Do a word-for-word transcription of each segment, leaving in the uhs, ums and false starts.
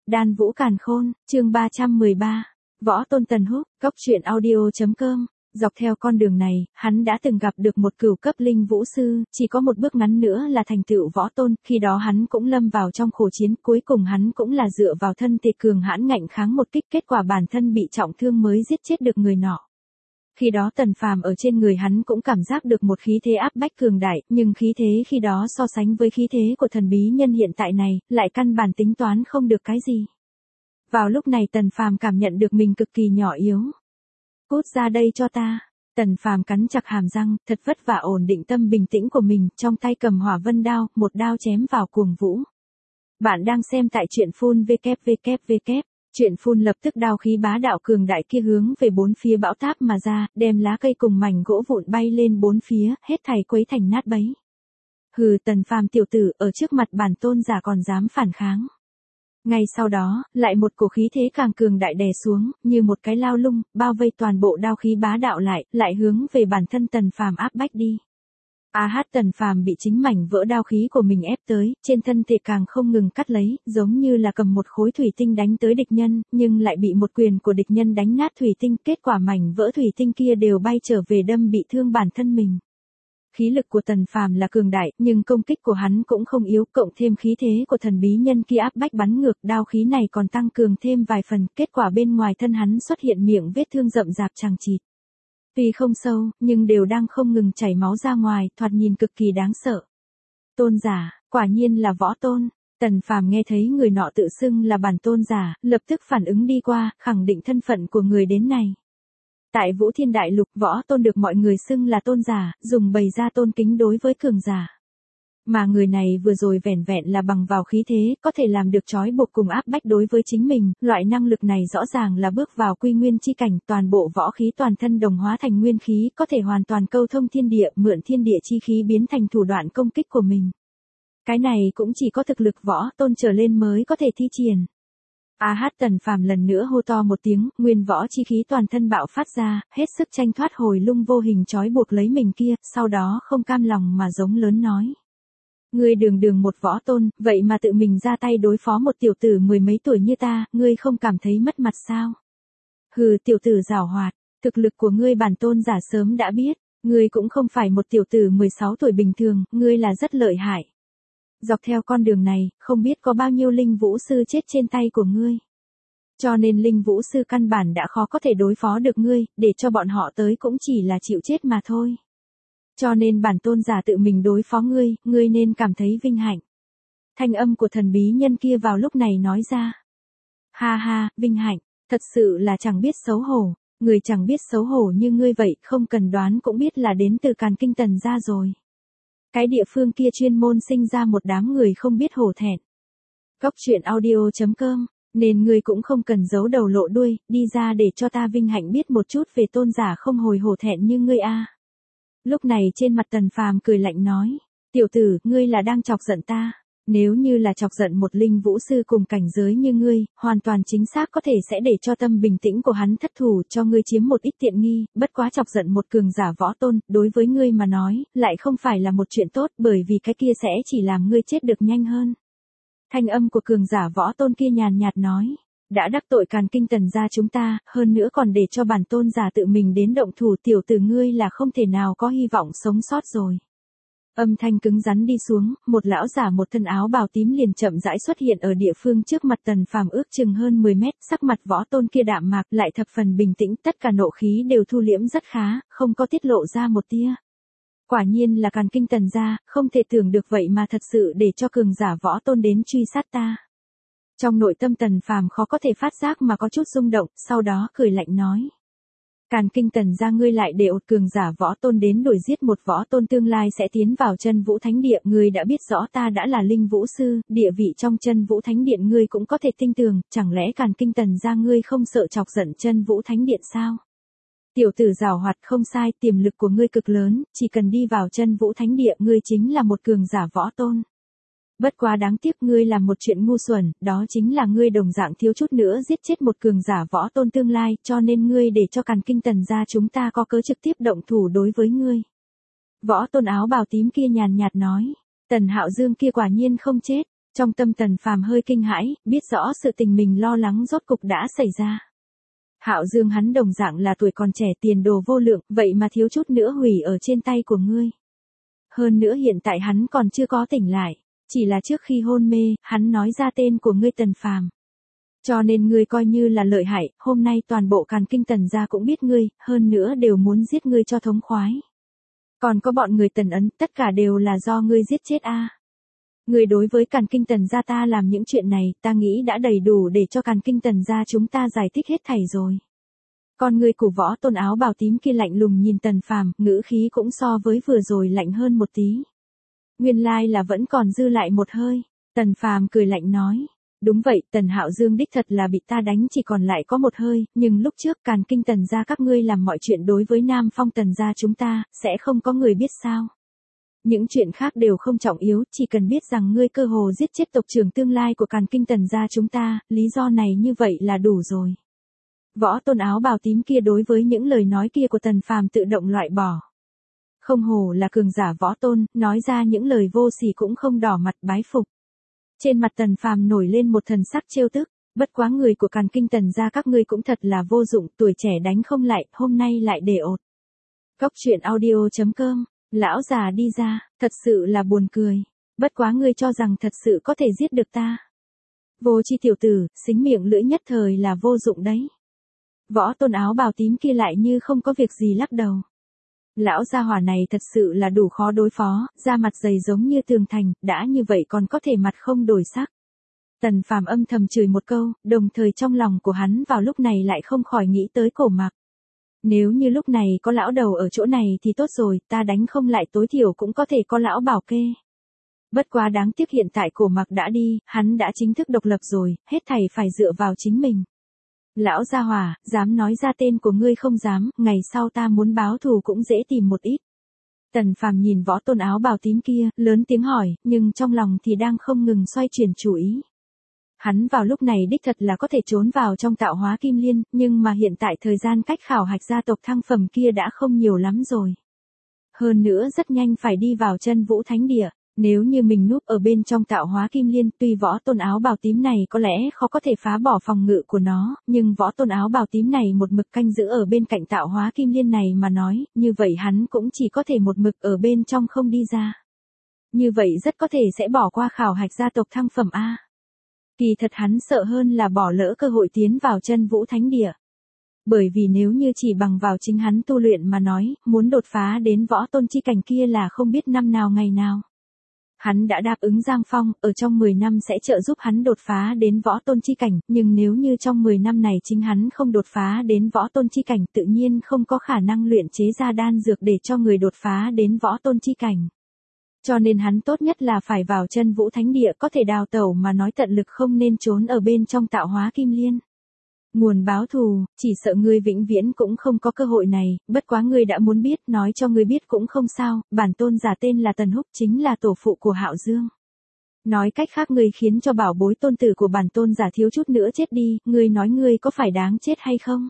Đan Vũ Càn Khôn, chương ba trăm mười ba. Võ Tôn Tần Húc, Cốc truyện audio.com. Dọc theo con đường này, hắn đã từng gặp được một cửu cấp linh vũ sư, chỉ có một bước ngắn nữa là thành tựu võ tôn, khi đó hắn cũng lâm vào trong khổ chiến, cuối cùng hắn cũng là dựa vào thân thể cường hãn ngạnh kháng một kích, kết quả bản thân bị trọng thương mới giết chết được người nọ. Khi đó Tần Phàm ở trên người hắn cũng cảm giác được một khí thế áp bách cường đại, nhưng khí thế khi đó so sánh với khí thế của thần bí nhân hiện tại này, lại căn bản tính toán không được cái gì. Vào lúc này Tần Phàm cảm nhận được mình cực kỳ nhỏ yếu. Cút ra đây cho ta. Tần Phàm cắn chặt hàm răng, thật vất vả ổn định tâm bình tĩnh của mình, trong tay cầm hỏa vân đao, một đao chém vào Cuồng Vũ. Bạn đang xem tại truyện phun vê kép vê kép vê kép. Truyện phun lập tức đao khí bá đạo cường đại kia hướng về bốn phía bão táp mà ra, đem lá cây cùng mảnh gỗ vụn bay lên bốn phía, hết thảy quấy thành nát bấy. Hừ, Tần Phàm tiểu tử, ở trước mặt bản tôn giả còn dám phản kháng. Ngay sau đó, lại một cổ khí thế càng cường đại đè xuống, như một cái lao lung, bao vây toàn bộ đao khí bá đạo lại, lại hướng về bản thân Tần Phàm áp bách đi. A hát Tần Phàm bị chính mảnh vỡ đao khí của mình ép tới, trên thân thể càng không ngừng cắt lấy, giống như là cầm một khối thủy tinh đánh tới địch nhân, nhưng lại bị một quyền của địch nhân đánh nát thủy tinh, kết quả mảnh vỡ thủy tinh kia đều bay trở về đâm bị thương bản thân mình. Khí lực của Tần Phàm là cường đại, nhưng công kích của hắn cũng không yếu, cộng thêm khí thế của thần bí nhân kia áp bách bắn ngược, đao khí này còn tăng cường thêm vài phần, kết quả bên ngoài thân hắn xuất hiện miệng vết thương rậm rạp chằng chịt. Tuy không sâu, nhưng đều đang không ngừng chảy máu ra ngoài, thoạt nhìn cực kỳ đáng sợ. Tôn giả, quả nhiên là võ tôn. Tần Phàm nghe thấy người nọ tự xưng là bản tôn giả, lập tức phản ứng đi qua, khẳng định thân phận của người đến này. Tại Vũ Thiên Đại Lục, võ tôn được mọi người xưng là tôn giả, dùng bày ra tôn kính đối với cường giả. Mà người này vừa rồi vẻn vẹn là bằng vào khí thế, có thể làm được trói buộc cùng áp bách đối với chính mình, loại năng lực này rõ ràng là bước vào quy nguyên chi cảnh, toàn bộ võ khí toàn thân đồng hóa thành nguyên khí, có thể hoàn toàn câu thông thiên địa, mượn thiên địa chi khí biến thành thủ đoạn công kích của mình. Cái này cũng chỉ có thực lực võ tôn trở lên mới có thể thi triển. A hát Tần Phàm lần nữa hô to một tiếng, nguyên võ chi khí toàn thân bạo phát ra, hết sức tranh thoát hồi lung vô hình trói buộc lấy mình kia, sau đó không cam lòng mà giống lớn nói. Ngươi đường đường một võ tôn, vậy mà tự mình ra tay đối phó một tiểu tử mười mấy tuổi như ta, ngươi không cảm thấy mất mặt sao? Hừ, tiểu tử giảo hoạt, thực lực của ngươi bản tôn giả sớm đã biết, ngươi cũng không phải một tiểu tử mười sáu tuổi bình thường, ngươi là rất lợi hại. Dọc theo con đường này, không biết có bao nhiêu linh vũ sư chết trên tay của ngươi. Cho nên linh vũ sư căn bản đã khó có thể đối phó được ngươi, để cho bọn họ tới cũng chỉ là chịu chết mà thôi. Cho nên bản tôn giả tự mình đối phó ngươi, ngươi nên cảm thấy vinh hạnh. Thanh âm của thần bí nhân kia vào lúc này nói ra. Ha ha, vinh hạnh, thật sự là chẳng biết xấu hổ, người chẳng biết xấu hổ như ngươi vậy, không cần đoán cũng biết là đến từ Càn Kinh Tần gia rồi. Cái địa phương kia chuyên môn sinh ra một đám người không biết hổ thẹn. Cốc truyện audio.com, nên ngươi cũng không cần giấu đầu lộ đuôi, đi ra để cho ta vinh hạnh biết một chút về tôn giả không hồi hổ thẹn như ngươi a. Lúc này trên mặt Tần Phàm cười lạnh nói, tiểu tử, ngươi là đang chọc giận ta. Nếu như là chọc giận một linh vũ sư cùng cảnh giới như ngươi, hoàn toàn chính xác có thể sẽ để cho tâm bình tĩnh của hắn thất thủ, cho ngươi chiếm một ít tiện nghi, bất quá chọc giận một cường giả võ tôn, đối với ngươi mà nói, lại không phải là một chuyện tốt, bởi vì cái kia sẽ chỉ làm ngươi chết được nhanh hơn. Thanh âm của cường giả võ tôn kia nhàn nhạt nói, đã đắc tội Càn Kinh Tần gia chúng ta, hơn nữa còn để cho bản tôn giả tự mình đến động thủ, tiểu tử ngươi là không thể nào có hy vọng sống sót rồi. Âm thanh cứng rắn đi xuống, một lão giả một thân áo bào tím liền chậm rãi xuất hiện ở địa phương trước mặt Tần Phàm ước chừng hơn mười mét, sắc mặt võ tôn kia đạm mạc lại thập phần bình tĩnh, tất cả nộ khí đều thu liễm rất khá, không có tiết lộ ra một tia. Quả nhiên là Càn Kinh Tần gia, không thể tưởng được vậy mà thật sự để cho cường giả võ tôn đến truy sát ta. Trong nội tâm Tần Phàm khó có thể phát giác mà có chút rung động, sau đó cười lạnh nói. Càn Kinh Tần gia ngươi lại để ột cường giả võ tôn đến đuổi giết một võ tôn tương lai sẽ tiến vào chân vũ thánh địa, ngươi đã biết rõ ta đã là linh vũ sư, địa vị trong chân vũ thánh điện ngươi cũng có thể tin tưởng, chẳng lẽ Càn Kinh Tần gia ngươi không sợ chọc giận chân vũ thánh điện sao? Tiểu tử giảo hoạt, không sai, tiềm lực của ngươi cực lớn, chỉ cần đi vào chân vũ thánh địa ngươi chính là một cường giả võ tôn. Bất quá đáng tiếc ngươi làm một chuyện ngu xuẩn, đó chính là ngươi đồng dạng thiếu chút nữa giết chết một cường giả võ tôn tương lai, cho nên ngươi để cho Càn Kinh Tần gia chúng ta có cớ trực tiếp động thủ đối với ngươi. Võ tôn áo bào tím kia nhàn nhạt nói, Tần Hạo Dương kia quả nhiên không chết, Trong tâm Tần Phàm hơi kinh hãi, biết rõ sự tình mình lo lắng rốt cục đã xảy ra. Hạo Dương hắn đồng dạng là tuổi còn trẻ, tiền đồ vô lượng, vậy mà thiếu chút nữa hủy ở trên tay của ngươi. Hơn nữa hiện tại hắn còn chưa có tỉnh lại, chỉ là trước khi hôn mê, hắn nói ra tên của ngươi Tần Phàm. Cho nên ngươi coi như là lợi hại, hôm nay toàn bộ Càn Kinh Tần gia cũng biết ngươi, hơn nữa đều muốn giết ngươi cho thống khoái. Còn có bọn người Tần Ấn, tất cả đều là do ngươi giết chết a. À. Ngươi đối với Càn Kinh Tần gia ta làm những chuyện này, ta nghĩ đã đầy đủ để cho Càn Kinh Tần gia chúng ta giải thích hết thảy rồi. Còn người của Võ Tôn áo bào tím kia lạnh lùng nhìn Tần Phàm, ngữ khí cũng so với vừa rồi lạnh hơn một tí. Nguyên lai là vẫn còn dư lại một hơi. Tần Phàm cười lạnh nói. Đúng vậy, Tần Hạo Dương đích thật là bị ta đánh chỉ còn lại có một hơi, nhưng lúc trước Càn Kinh Tần gia các ngươi làm mọi chuyện đối với Nam Phong Tần gia chúng ta, sẽ không có người biết sao. Những chuyện khác đều không trọng yếu, chỉ cần biết rằng ngươi cơ hồ giết chết tộc trưởng tương lai của Càn Kinh Tần gia chúng ta, lý do này như vậy là đủ rồi. Võ Tôn áo bào tím kia đối với những lời nói kia của Tần Phàm tự động loại bỏ. Không hổ là cường giả Võ Tôn, nói ra những lời vô sỉ cũng không đỏ mặt bái phục. Trên mặt Tần Phàm nổi lên một thần sắc trêu tức, bất quá người của Càn Kinh Tần gia các ngươi cũng thật là vô dụng, tuổi trẻ đánh không lại, hôm nay lại để ột. Cốc truyện audio chấm com, lão già đi ra, thật sự là buồn cười, bất quá ngươi cho rằng thật sự có thể giết được ta. Vô chi tiểu tử, xính miệng lưỡi nhất thời là vô dụng đấy. Võ Tôn áo bào tím kia lại như không có việc gì lắc đầu. Lão gia hỏa này thật sự là đủ khó đối phó, da mặt dày giống như tường thành, đã như vậy còn có thể mặt không đổi sắc. Tần Phàm âm thầm chửi một câu, đồng thời trong lòng của hắn vào lúc này lại không khỏi nghĩ tới Cổ Mặc. Nếu như lúc này có lão đầu ở chỗ này thì tốt rồi, ta đánh không lại tối thiểu cũng có thể có lão bảo kê. Bất quá đáng tiếc hiện tại Cổ Mặc đã đi, hắn đã chính thức độc lập rồi, hết thảy phải dựa vào chính mình. Lão gia hỏa, dám nói ra tên của ngươi không dám, ngày sau ta muốn báo thù cũng dễ tìm một ít. Tần Phàm nhìn Võ Tôn áo bào tím kia, lớn tiếng hỏi, nhưng trong lòng thì đang không ngừng xoay chuyển chủ ý. Hắn vào lúc này đích thật là có thể trốn vào trong tạo hóa kim liên, nhưng mà hiện tại thời gian cách khảo hạch gia tộc thăng phẩm kia đã không nhiều lắm rồi. Hơn nữa rất nhanh phải đi vào chân vũ thánh địa. Nếu như mình núp ở bên trong tạo hóa kim liên, tuy Võ Tôn áo bào tím này có lẽ khó có thể phá bỏ phòng ngự của nó, nhưng Võ Tôn áo bào tím này một mực canh giữ ở bên cạnh tạo hóa kim liên này mà nói, như vậy hắn cũng chỉ có thể một mực ở bên trong không đi ra. Như vậy rất có thể sẽ bỏ qua khảo hạch gia tộc thăng phẩm A. Kỳ thật hắn sợ hơn là bỏ lỡ cơ hội tiến vào chân vũ thánh địa. Bởi vì nếu như chỉ bằng vào chính hắn tu luyện mà nói, muốn đột phá đến Võ Tôn chi cảnh kia là không biết năm nào ngày nào. Hắn đã đáp ứng Giang Phong, ở trong mười năm sẽ trợ giúp hắn đột phá đến Võ Tôn chi cảnh, nhưng nếu như trong mười năm này chính hắn không đột phá đến Võ Tôn chi cảnh, tự nhiên không có khả năng luyện chế ra đan dược để cho người đột phá đến Võ Tôn chi cảnh. Cho nên hắn tốt nhất là phải vào chân vũ thánh địa, có thể đào tẩu mà nói tận lực không nên trốn ở bên trong tạo hóa kim liên. Nguồn báo thù, chỉ sợ ngươi vĩnh viễn cũng không có cơ hội này, bất quá ngươi đã muốn biết, nói cho ngươi biết cũng không sao, bản tôn giả tên là Tần Húc, chính là tổ phụ của Hạo Dương. Nói cách khác ngươi khiến cho bảo bối tôn tử của bản tôn giả thiếu chút nữa chết đi, ngươi nói ngươi có phải đáng chết hay không?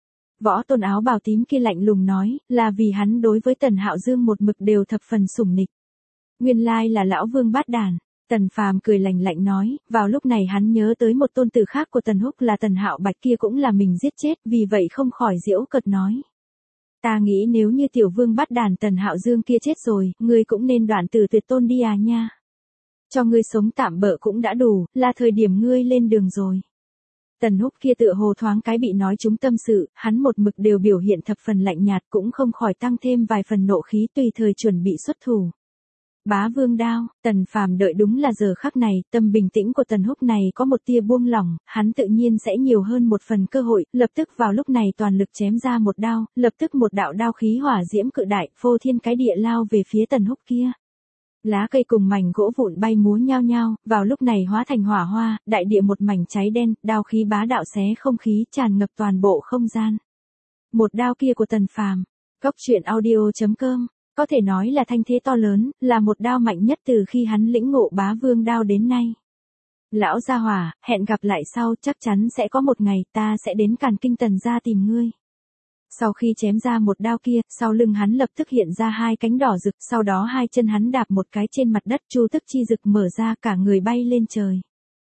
Võ Tôn áo bào tím kia lạnh lùng nói, là vì hắn đối với Tần Hạo Dương một mực đều thập phần sủng nịch. Nguyên lai là lão vương bát đàn. Tần Phàm cười lạnh lạnh nói, vào lúc này hắn nhớ tới một tôn tử khác của Tần Húc là Tần Hạo Bạch kia cũng là mình giết chết, vì vậy không khỏi giễu cợt nói. Ta nghĩ nếu như tiểu vương bắt đàn Tần Hạo Dương kia chết rồi, ngươi cũng nên đoạn tử tuyệt tôn đi à nha. Cho ngươi sống tạm bợ cũng đã đủ, là thời điểm ngươi lên đường rồi. Tần Húc kia tựa hồ thoáng cái bị nói trúng tâm sự, hắn một mực đều biểu hiện thập phần lạnh nhạt cũng không khỏi tăng thêm vài phần nộ khí tùy thời chuẩn bị xuất thủ. Bá vương đao, Tần Phàm đợi đúng là giờ khắc này, tâm bình tĩnh của Tần Húc này có một tia buông lỏng, hắn tự nhiên sẽ nhiều hơn một phần cơ hội, lập tức vào lúc này toàn lực chém ra một đao, lập tức một đạo đao khí hỏa diễm cự đại, phô thiên cái địa lao về phía Tần Húc kia. Lá cây cùng mảnh gỗ vụn bay múa nhao nhao, vào lúc này hóa thành hỏa hoa, đại địa một mảnh cháy đen, đao khí bá đạo xé không khí tràn ngập toàn bộ không gian. Một đao kia của Tần Phàm, cốc truyện audio chấm com. Có thể nói là thanh thế to lớn, là một đao mạnh nhất từ khi hắn lĩnh ngộ bá vương đao đến nay. Lão gia hỏa, hẹn gặp lại sau, chắc chắn sẽ có một ngày ta sẽ đến Càn Kinh Tần gia tìm ngươi. Sau khi chém ra một đao kia, sau lưng hắn lập tức hiện ra hai cánh đỏ rực, sau đó hai chân hắn đạp một cái trên mặt đất, chu tức chi rực mở ra, cả người bay lên trời.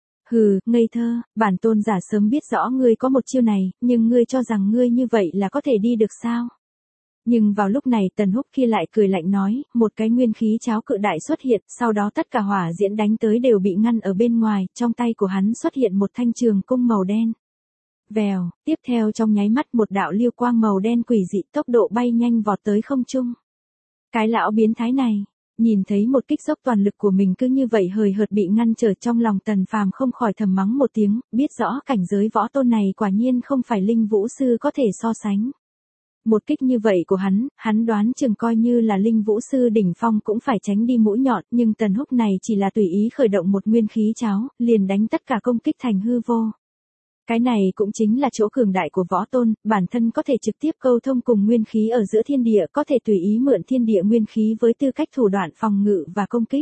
Hừ, ngây thơ, bản tôn giả sớm biết rõ ngươi có một chiêu này, nhưng ngươi cho rằng ngươi như vậy là có thể đi được sao? Nhưng vào lúc này Tần Húc kia lại cười lạnh nói, một cái nguyên khí cháo cự đại xuất hiện, sau đó tất cả hỏa diễn đánh tới đều bị ngăn ở bên ngoài, trong tay của hắn xuất hiện một thanh trường cung màu đen. Vèo, tiếp theo trong nháy mắt một đạo liêu quang màu đen quỷ dị tốc độ bay nhanh vọt tới không trung. Cái lão biến thái này, nhìn thấy một kích dốc toàn lực của mình cứ như vậy hời hợt bị ngăn trở, trong lòng Tần Phàm không khỏi thầm mắng một tiếng, biết rõ cảnh giới võ tôn này quả nhiên không phải linh vũ sư có thể so sánh. Một kích như vậy của hắn, hắn đoán chừng coi như là linh vũ sư đỉnh phong cũng phải tránh đi mũi nhọn, nhưng Tần Húc này chỉ là tùy ý khởi động một nguyên khí cháo, liền đánh tất cả công kích thành hư vô. Cái này cũng chính là chỗ cường đại của võ tôn, bản thân có thể trực tiếp câu thông cùng nguyên khí ở giữa thiên địa, có thể tùy ý mượn thiên địa nguyên khí với tư cách thủ đoạn phòng ngự và công kích.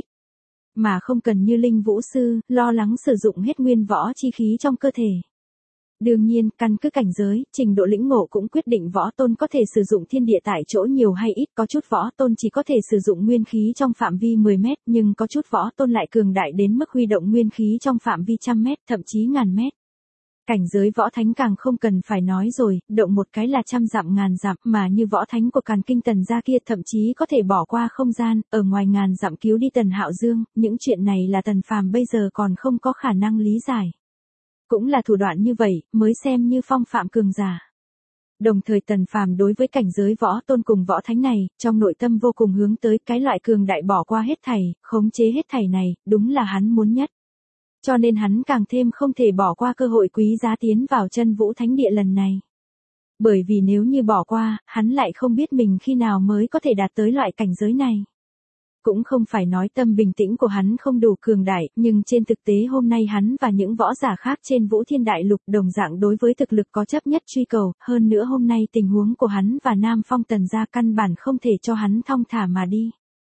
Mà không cần như linh vũ sư, lo lắng sử dụng hết nguyên võ chi khí trong cơ thể. Đương nhiên, căn cứ cảnh giới, trình độ lĩnh ngộ cũng quyết định võ tôn có thể sử dụng thiên địa tại chỗ nhiều hay ít, có chút võ tôn chỉ có thể sử dụng nguyên khí trong phạm vi mười mét, nhưng có chút võ tôn lại cường đại đến mức huy động nguyên khí trong phạm vi trăm mét, thậm chí ngàn mét. Cảnh giới võ thánh càng không cần phải nói rồi, động một cái là trăm dặm ngàn dặm, mà như võ thánh của Càn Kinh Tần gia kia thậm chí có thể bỏ qua không gian, ở ngoài ngàn dặm cứu đi Tần Hạo Dương, những chuyện này là Tần Phàm bây giờ còn không có khả năng lý giải. Cũng là thủ đoạn như vậy, mới xem như phong phạm cường giả. Đồng thời Tần Phàm đối với cảnh giới võ tôn cùng võ thánh này, trong nội tâm vô cùng hướng tới cái loại cường đại bỏ qua hết thảy, khống chế hết thảy này, đúng là hắn muốn nhất. Cho nên hắn càng thêm không thể bỏ qua cơ hội quý giá tiến vào chân vũ thánh địa lần này. Bởi vì nếu như bỏ qua, hắn lại không biết mình khi nào mới có thể đạt tới loại cảnh giới này. Cũng không phải nói tâm bình tĩnh của hắn không đủ cường đại, nhưng trên thực tế hôm nay hắn và những võ giả khác trên Vũ Thiên Đại Lục đồng dạng đối với thực lực có chấp nhất truy cầu, hơn nữa hôm nay tình huống của hắn và Nam Phong Tần gia căn bản không thể cho hắn thong thả mà đi.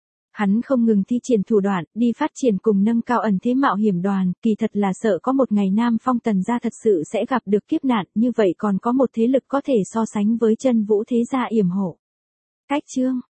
Hắn không ngừng thi triển thủ đoạn, đi phát triển cùng nâng cao ẩn thế mạo hiểm đoàn, kỳ thật là sợ có một ngày Nam Phong Tần gia thật sự sẽ gặp được kiếp nạn, như vậy còn có một thế lực có thể so sánh với chân vũ thế gia yểm hộ. Cách chương